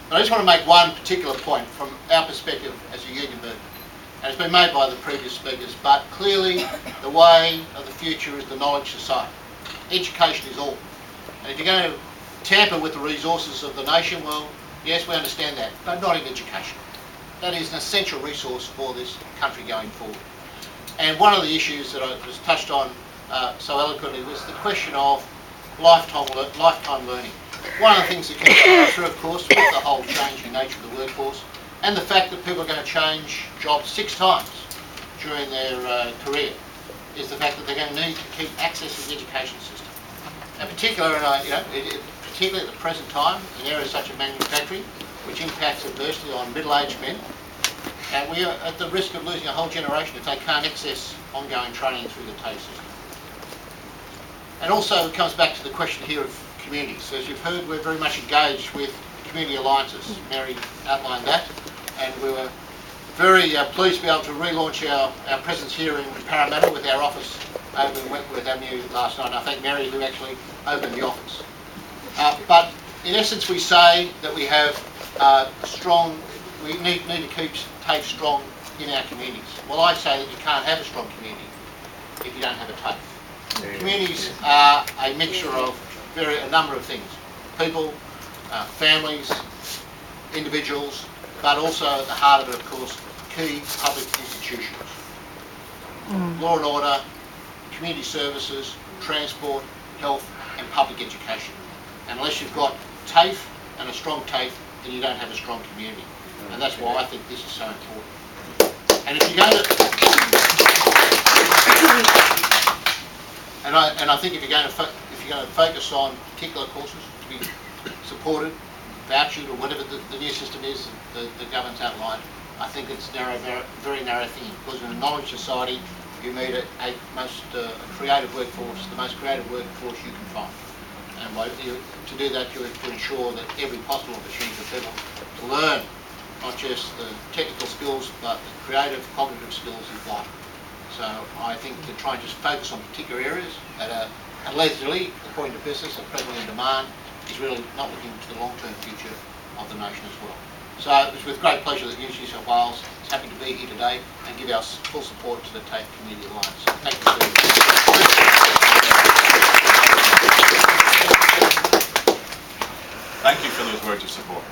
But I just want to make one particular point from our perspective as a union movement. And it's been made by the previous speakers, but clearly the way of the future is the knowledge society. Education is all. And if you're going to tamper with the resources of the nation, well, yes, we understand that, but not in education. That is an essential resource for this country going forward. And one of the issues that I was touched on so eloquently was the question of lifetime learning. One of the things that comes through, of course, with the whole changing nature of the workforce and the fact that people are going to change jobs 6 times during their career is the fact that they're going to need to keep access to the education system. And particularly at the present time, in areas such as manufacturing, which impacts adversely on middle-aged men, and we are at the risk of losing a whole generation if they can't access ongoing training through the TAFE system. And also it comes back to the question here of communities. So as you've heard, we're very much engaged with community alliances. Mary outlined that, and we were very pleased to be able to relaunch our presence here in Parramatta with our office over in Wentworth Avenue last night. And I thank Mary who actually opened the office. But in essence we say that we have we need to keep TAFE strong in our communities. Well, I say that you can't have a strong community if you don't have a TAFE. Yeah. Communities are a mixture of a number of things. People, families, individuals, but also at the heart of it, of course, key public institutions. Law and order, community services, transport, health and public education. And unless you've got TAFE and a strong TAFE, then you don't have a strong community. And that's why I think this is so important. And if you're going to, I think if you're going to focus on particular courses to be supported, vouchered, or whatever the new system is that the government's outlined, I think it's very narrow thing. Because in a knowledge society, you need a creative workforce, the most creative workforce you can find. And to do that, you have to ensure that every possible opportunity for people to learn not just the technical skills, but the creative, cognitive skills is vital. So I think to try and just focus on particular areas that are allegedly, according to business, are presently in demand, is really not looking to the long-term future of the nation as well. So it's with great pleasure that University of New South Wales is happy to be here today and give our full support to the TAFE Community Alliance. Thank you, Steve. Thank you for those words of support.